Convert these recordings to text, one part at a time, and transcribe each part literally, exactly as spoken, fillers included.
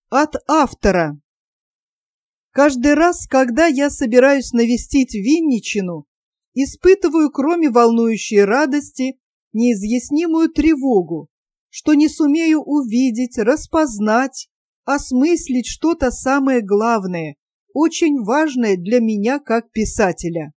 От автора. Каждый раз, когда я собираюсь навестить Винничину, испытываю, кроме волнующей радости, неизъяснимую тревогу, что не сумею увидеть, распознать, осмыслить что-то самое главное, очень важное для меня как писателя.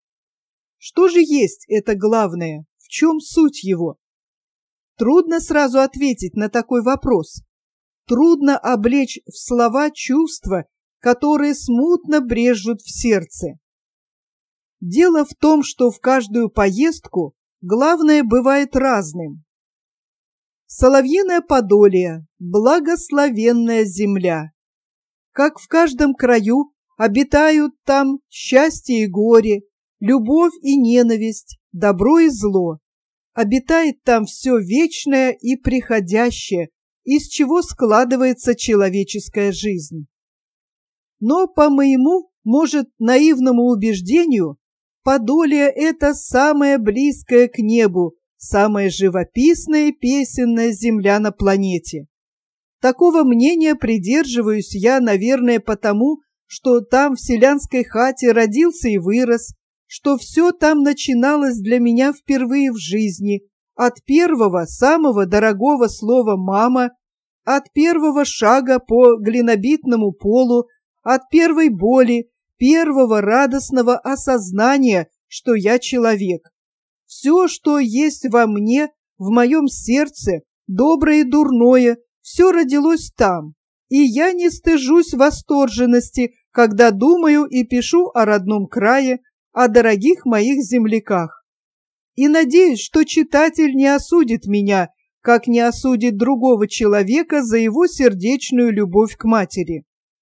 Что же есть это главное? В чем суть его? Трудно сразу ответить на такой вопрос. Трудно облечь в слова чувства, которые смутно брежут в сердце. Дело в том, что в каждую поездку главное бывает разным. Соловьиное Подолье, благословенная земля. Как в каждом краю обитают там счастье и горе, любовь и ненависть, добро и зло. Обитает там все вечное и приходящее, из чего складывается человеческая жизнь. Но, по моему, может, наивному убеждению, Подолье – это самая близкая к небу, самая живописная и песенная земля на планете. Такого мнения придерживаюсь я, наверное, потому, что там в селянской хате родился и вырос, что все там начиналось для меня впервые в жизни, от первого, самого дорогого слова «мама», от первого шага по глинобитному полу, от первой боли, первого радостного осознания, что я человек. Все, что есть во мне, в моем сердце, доброе и дурное, все родилось там, и я не стыжусь восторженности, когда думаю и пишу о родном крае, о дорогих моих земляках. И надеюсь, что читатель не осудит меня, как не осудит другого человека за его сердечную любовь к матери.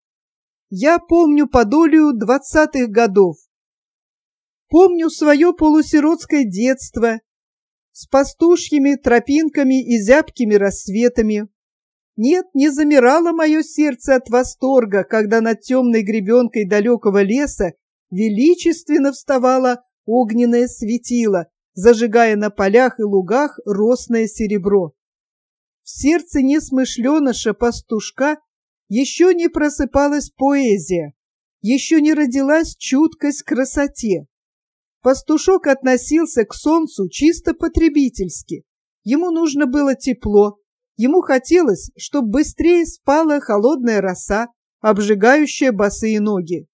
Я помню Подолью двадцатых годов. Помню свое полусиротское детство с пастушьими тропинками и зябкими рассветами. Нет, не замирало мое сердце от восторга, когда над темной гребенкой далекого леса величественно вставало огненное светило, зажигая на полях и лугах росное серебро. В сердце несмышленыша-пастушка еще не просыпалась поэзия, еще не родилась чуткость к красоте. Пастушок относился к солнцу чисто потребительски. Ему нужно было тепло, ему хотелось, чтобы быстрее спала холодная роса, обжигающая босые ноги.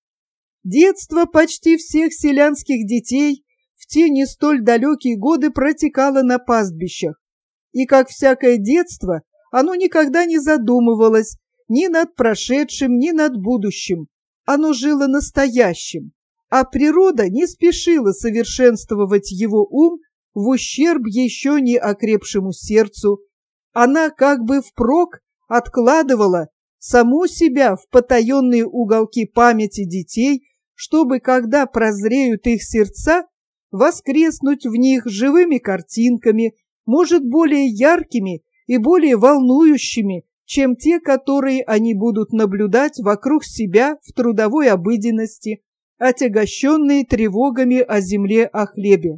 Детство почти всех селянских детей в те не столь далекие годы протекало на пастбищах, и, как всякое детство, оно никогда не задумывалось ни над прошедшим, ни над будущим. Оно жило настоящим, а природа не спешила совершенствовать его ум в ущерб еще не окрепшему сердцу. Она как бы впрок откладывала саму себя в потаенные уголки памяти детей, чтобы, когда прозреют их сердца, воскреснуть в них живыми картинками, может, более яркими и более волнующими, чем те, которые они будут наблюдать вокруг себя в трудовой обыденности, отягощенные тревогами о земле, о хлебе.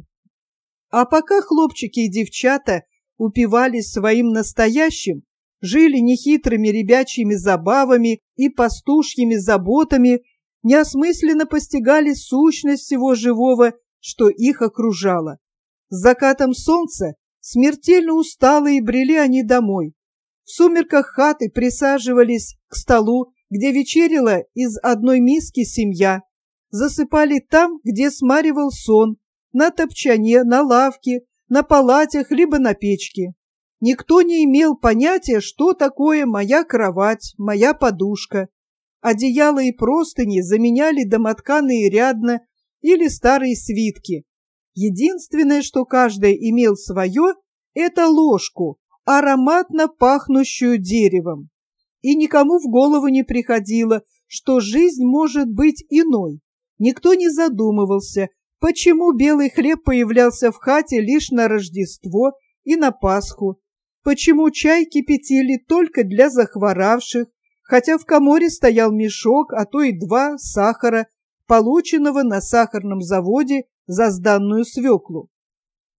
А пока хлопчики и девчата упивались своим настоящим, жили нехитрыми ребячьими забавами и пастушьими заботами, неосмысленно постигали сущность всего живого, что их окружало. С закатом солнца смертельно усталые брели они домой. В сумерках хаты присаживались к столу, где вечеряла из одной миски семья. Засыпали там, где смаривал сон, на топчане, на лавке, на палатях, либо на печке. Никто не имел понятия, что такое моя кровать, моя подушка. Одеяла и простыни заменяли домотканые рядно или старые свитки. Единственное, что каждый имел свое, это ложку, ароматно пахнущую деревом. И никому в голову не приходило, что жизнь может быть иной. Никто не задумывался, почему белый хлеб появлялся в хате лишь на Рождество и на Пасху, почему чай кипятили только для захворавших, хотя в коморе стоял мешок, а то и два сахара, полученного на сахарном заводе за сданную свеклу.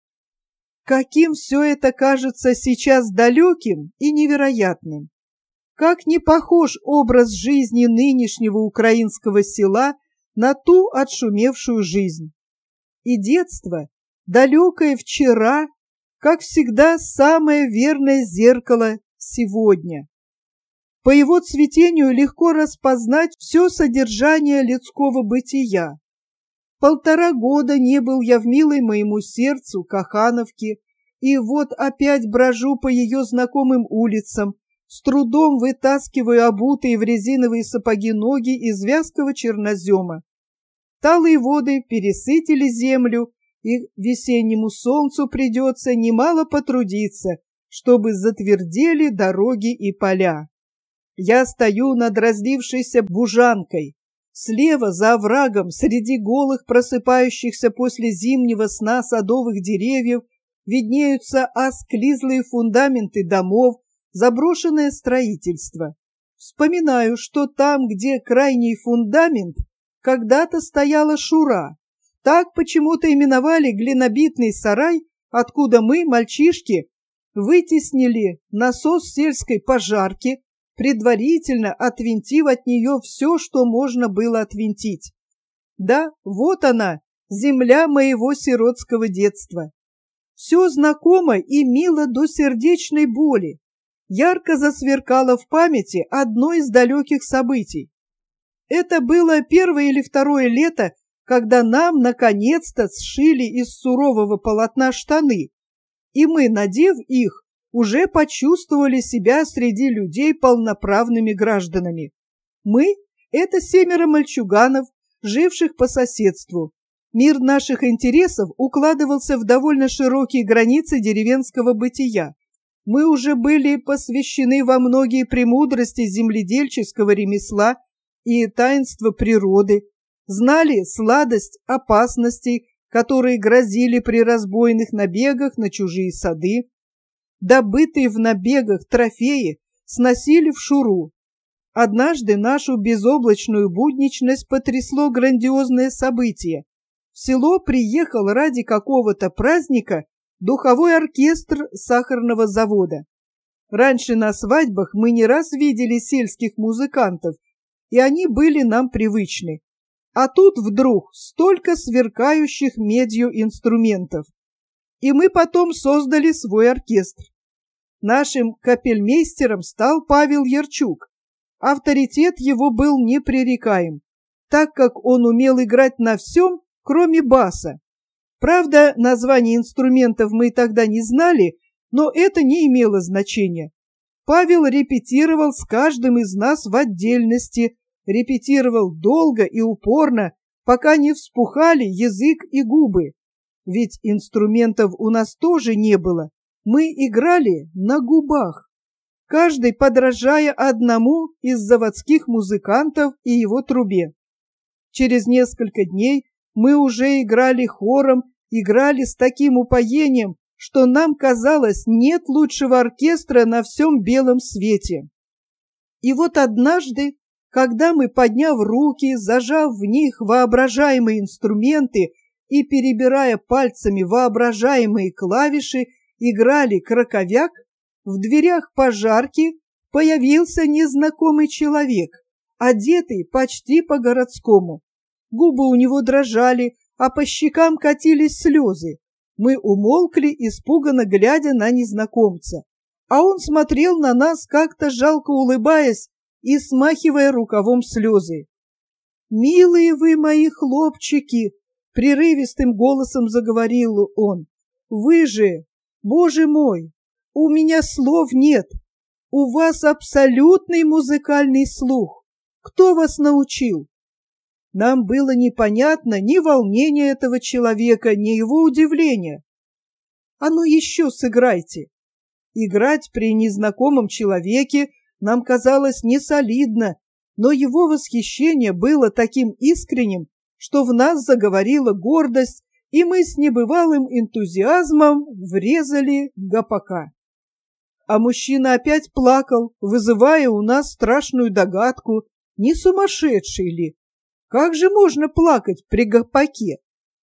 Каким все это кажется сейчас далеким и невероятным! Как не похож образ жизни нынешнего украинского села на ту отшумевшую жизнь. И детство, далекое вчера, как всегда, самое верное зеркало сегодня. По его цветению легко распознать все содержание людского бытия. Полтора года не был я в милой моему сердцу Кахановке, и вот опять брожу по ее знакомым улицам, с трудом вытаскиваю обутые в резиновые сапоги ноги из вязкого чернозема. Талые воды пересытили землю, и весеннему солнцу придется немало потрудиться, чтобы затвердели дороги и поля. Я стою над разлившейся бужанкой. Слева, за оврагом, среди голых просыпающихся после зимнего сна садовых деревьев, виднеются осклизлые фундаменты домов, заброшенное строительство. Вспоминаю, что там, где крайний фундамент, когда-то стояла шура. Так почему-то именовали глинобитный сарай, откуда мы, мальчишки, вытеснили насос сельской пожарки, предварительно отвинтив от нее все, что можно было отвинтить. Да, вот она, земля моего сиротского детства. Все знакомо и мило до сердечной боли. Ярко засверкало в памяти одно из далеких событий. Это было первое или второе лето, когда нам наконец-то сшили из сурового полотна штаны, и мы, надев их, уже почувствовали себя среди людей полноправными гражданами. Мы – это семеро мальчуганов, живших по соседству. Мир наших интересов укладывался в довольно широкие границы деревенского бытия. Мы уже были посвящены во многие премудрости земледельческого ремесла и таинства природы, знали сладость опасностей, которые грозили при разбойных набегах на чужие сады. Добытые в набегах трофеи сносили в шуру. Однажды нашу безоблачную будничность потрясло грандиозное событие. В село приехал ради какого-то праздника духовой оркестр сахарного завода. Раньше на свадьбах мы не раз видели сельских музыкантов, и они были нам привычны. А тут вдруг столько сверкающих медью инструментов. И мы потом создали свой оркестр. Нашим капельмейстером стал Павел Ярчук. Авторитет его был непререкаем, так как он умел играть на всем, кроме баса. Правда, названий инструментов мы тогда не знали, но это не имело значения. Павел репетировал с каждым из нас в отдельности, репетировал долго и упорно, пока не вспухали язык и губы. Ведь инструментов у нас тоже не было, мы играли на губах, каждый подражая одному из заводских музыкантов и его трубе. Через несколько дней мы уже играли хором, играли с таким упоением, что нам казалось, нет лучшего оркестра на всем белом свете. И вот однажды, когда мы, подняв руки, зажав в них воображаемые инструменты и перебирая пальцами воображаемые клавиши, играли краковяк, в дверях пожарки появился незнакомый человек, одетый почти по-городскому. Губы у него дрожали, а по щекам катились слезы. Мы умолкли, испуганно глядя на незнакомца. А он смотрел на нас, как-то жалко улыбаясь и смахивая рукавом слезы. «Милые вы мои хлопчики!» — прерывистым голосом заговорил он. «Вы же, Боже мой, у меня слов нет! У вас абсолютный музыкальный слух! Кто вас научил?» Нам было непонятно ни волнение этого человека, ни его удивление. «А ну еще сыграйте!» Играть при незнакомом человеке нам казалось несолидно, но его восхищение было таким искренним, что в нас заговорила гордость, и мы с небывалым энтузиазмом врезали гопака. А мужчина опять плакал, вызывая у нас страшную догадку, не сумасшедший ли. Как же можно плакать при гопаке?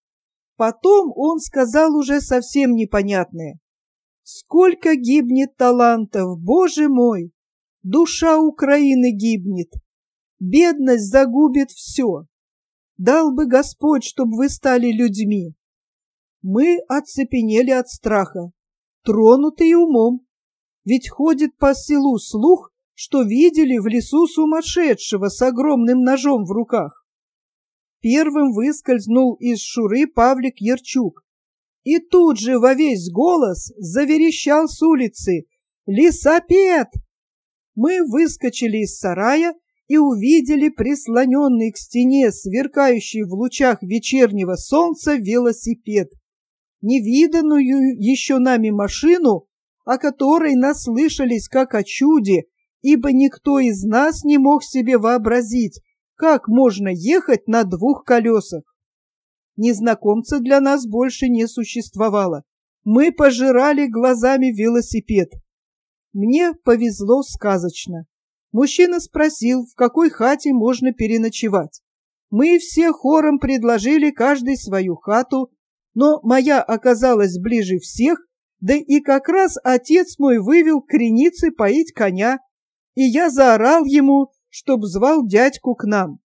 Потом он сказал уже совсем непонятное. «Сколько гибнет талантов, Боже мой! Душа Украины гибнет. Бедность загубит все. Дал бы Господь, чтобы вы стали людьми. Мы оцепенели от страха, тронутые умом. Ведь ходит по селу слух, что видели в лесу сумасшедшего с огромным ножом в руках. Первым выскользнул из шуры Павлик Ярчук. И тут же во весь голос заверещал с улицы: «Лесопед!» Мы выскочили из сарая и увидели прислоненный к стене, сверкающий в лучах вечернего солнца, велосипед. Невиданную еще нами машину, о которой наслышались как о чуде, ибо никто из нас не мог себе вообразить, как можно ехать на двух колесах. Незнакомца для нас больше не существовало. Мы пожирали глазами велосипед. Мне повезло сказочно. Мужчина спросил, в какой хате можно переночевать. Мы все хором предложили каждый свою хату, но моя оказалась ближе всех, да и как раз отец мой вывел к кренице поить коня, и я заорал ему, чтоб звал дядьку к нам.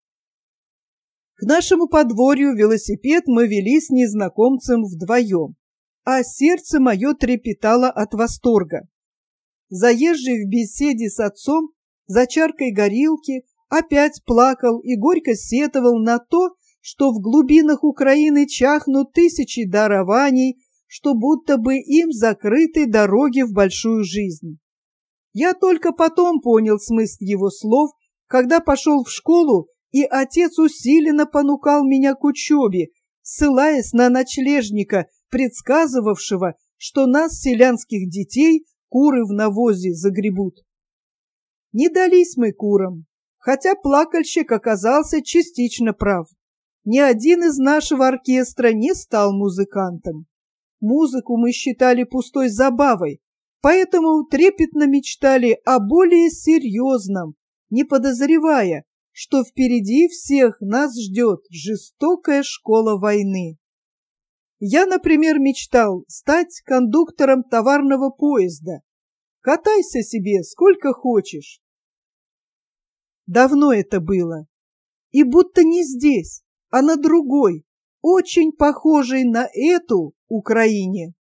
К нашему подворью велосипед мы вели с незнакомцем вдвоем, а сердце мое трепетало от восторга. Заезжий в беседе с отцом за чаркой горилки опять плакал и горько сетовал на то, что в глубинах Украины чахнут тысячи дарований, что будто бы им закрыты дороги в большую жизнь. Я только потом понял смысл его слов, когда пошел в школу, и отец усиленно понукал меня к учебе, ссылаясь на ночлежника, предсказывавшего, что нас, селянских детей, куры в навозе загребут. Не дались мы курам, хотя плакальщик оказался частично прав. Ни один из нашего оркестра не стал музыкантом. Музыку мы считали пустой забавой, поэтому трепетно мечтали о более серьезном, не подозревая, что впереди всех нас ждет жестокая школа войны. Я, например, мечтал стать кондуктором товарного поезда. Катайся себе сколько хочешь. Давно это было. И будто не здесь, а на другой, очень похожей на эту Украине.